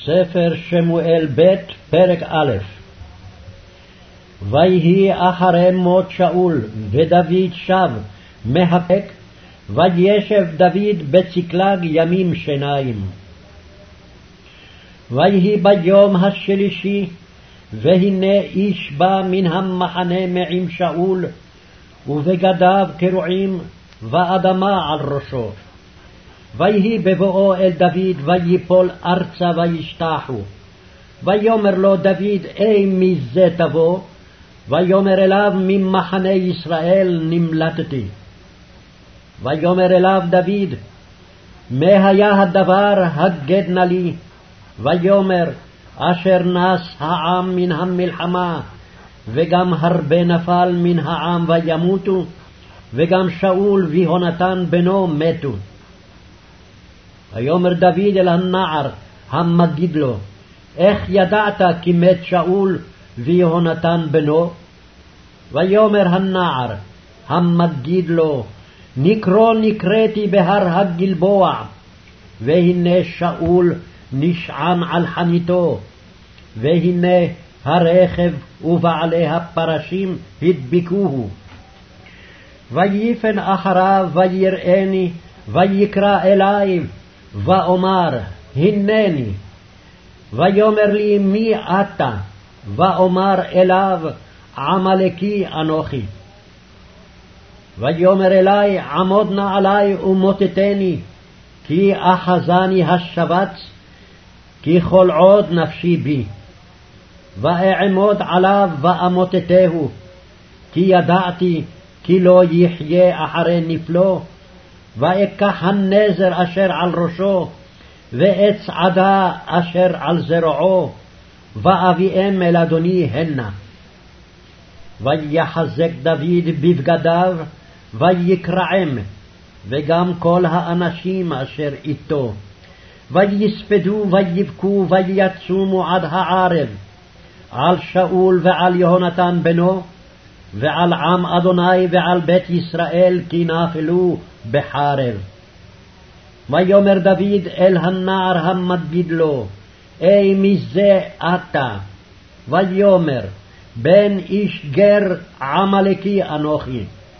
ספר שמואל ב' פרק א'. ויהי אחרי מות שאול ודוד שב מהפק, וישב דוד בצקלג ימים שניים. ויהי ביום השלישי, והנה איש בא מן המחנה מעם שאול, ובגדיו קרועים, ואדמה על ראשו. ויהי בבואו אל דוד, ויפול ארצה וישתחו. ויאמר לו דוד, אי מזה תבוא? ויאמר אליו, ממחנה ישראל נמלטתי. ויאמר אליו דוד, מה היה הדבר הגד נא לי? ויאמר, אשר נס העם מן המלחמה, וגם הרבה נפל מן העם וימותו, וגם שאול ויהונתן בנו מתו. ויאמר דוד אל הנער המגיד לו, איך ידעת כי מת שאול ויהונתן בנו? ויאמר הנער המגיד לו, נקראתי בהר הגלבוע, והנה שאול נשען על חניתו, והנה הרכב ובעלי הפרשים הדביקוהו. ויפן אחריו ויראני, ויקרא אלי, ואומר, הנני. ויאמר לי, מי אתה? ואומר אליו, עמלקי אנוכי. ויאמר אלי, עמוד נא עלי ומוטטני, כי אחזני השבץ, כי כל עוד נפשי בי. ואעמוד עליו ואמוטטהו, כי ידעתי כי לא יחיה אחרי נפלו. ואקח הנזר אשר על ראשו, ועץ עדה אשר על זרועו, ואביאם אל אדוני הנה. ויחזק דוד בבגדיו, ויקרעם, וגם כל האנשים אשר איתו. ויספדו ויבכו ויצומו עד הערב, על שאול ועל יהונתן בנו, ועל עם אדוני ועל בית ישראל, כי נפלו בחרב. ויאמר דוד אל הנער המגיד לו, אי מזה אתה? ויאמר, בן איש גר עמלקי אנוכי.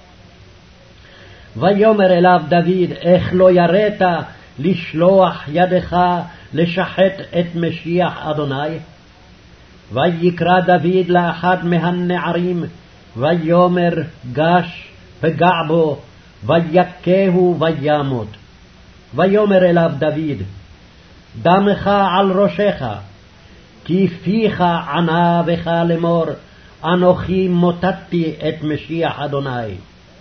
ויאמר אליו דוד, איך לא יראת לשלוח ידך לשחט את משיח אדוני? ויקרא דוד לאחד מהנערים, ויאמר, גש פגע בו, ויכהו וימות. ויאמר אליו דוד, דמך על ראשך, כי פיך ענה בך לאמור, אנוכי מוטטתי את משיח אדוני.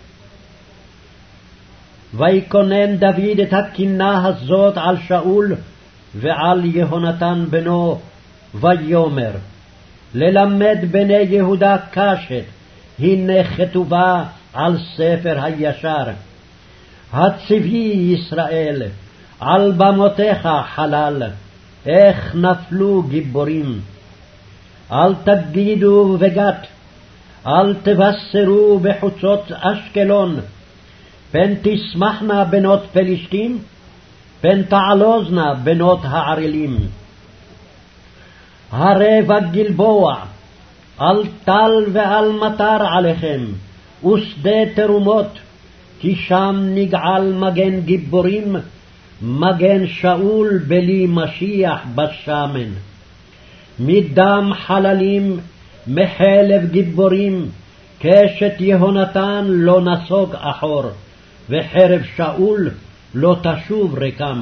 ויקונן דוד את הקינה הזאת על שאול ועל יהונתן בנו, ויאמר, ללמד בני יהודה קשת, הנה כתובה על ספר הישר. הצבי ישראל, על במותיך חלל, איך נפלו גיבורים. אל תגידו בגת, אל תבשרו בחוצות אשקלון, פן תשמחנה בנות פלישתים, פן תעלוזנה בנות הערלים. הרי בגלבוע, על טל ועל מטר עליכם, ושדה תרומות, כי שם נגעל מגן גיבורים, מגן שאול בלי משיח בשמן. מדם חללים, מחלב גיבורים, קשת יהונתן לא נסוג אחור, וחרב שאול לא תשוב ריקם.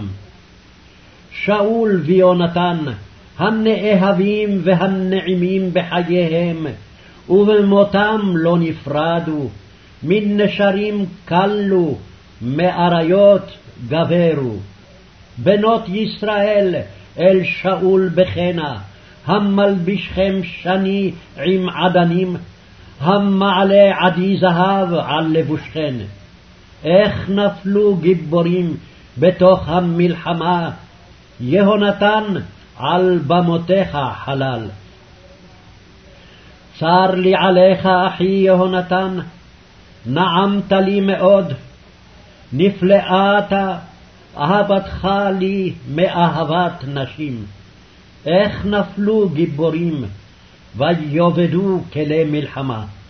שאול ויהונתן, הנאהבים והנעימים בחייהם, ובמותם לא נפרדו, מן נשרים קלו, מאריות גברו. בנות ישראל אל שאול בחנה, המלבישכם שני עם עדנים, המעלה עדי זהב על לבושכן. איך נפלו גיבורים בתוך המלחמה, יהונתן על במותיך חלל. צר לי עליך אחי יהונתן, נעמת לי מאוד, נפלאת אהבתך לי מאהבת נשים. איך נפלו גיבורים, ויאבדו כלי מלחמה.